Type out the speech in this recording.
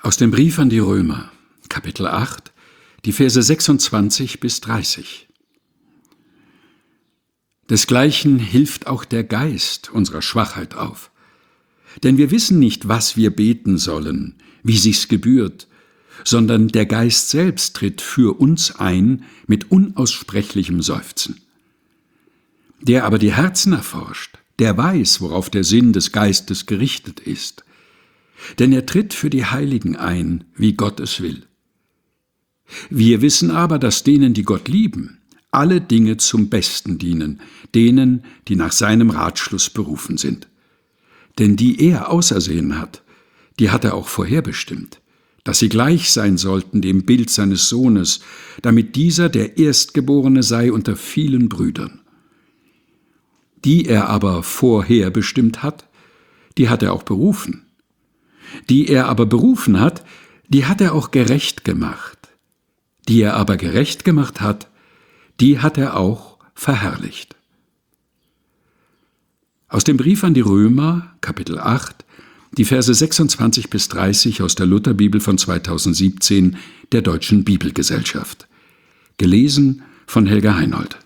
Aus dem Brief an die Römer, Kapitel 8, die Verse 26 bis 30. Desgleichen hilft auch der Geist unserer Schwachheit auf. Denn wir wissen nicht, was wir beten sollen, wie sich's gebührt, sondern der Geist selbst tritt für uns ein mit unaussprechlichem Seufzen. Der aber die Herzen erforscht, der weiß, worauf der Sinn des Geistes gerichtet ist. Denn er tritt für die Heiligen ein, wie Gott es will. Wir wissen aber, dass denen, die Gott lieben, alle Dinge zum Besten dienen, denen, die nach seinem Ratschluss berufen sind. Denn die er ausersehen hat, die hat er auch vorherbestimmt, dass sie gleich sein sollten dem Bild seines Sohnes, damit dieser der Erstgeborene sei unter vielen Brüdern. Die er aber vorherbestimmt hat, die hat er auch berufen. Die er aber berufen hat, die hat er auch gerecht gemacht. Die er aber gerecht gemacht hat, die hat er auch verherrlicht. Aus dem Brief an die Römer, Kapitel 8, die Verse 26 bis 30 aus der Lutherbibel von 2017 der Deutschen Bibelgesellschaft. Gelesen von Helga Heinold.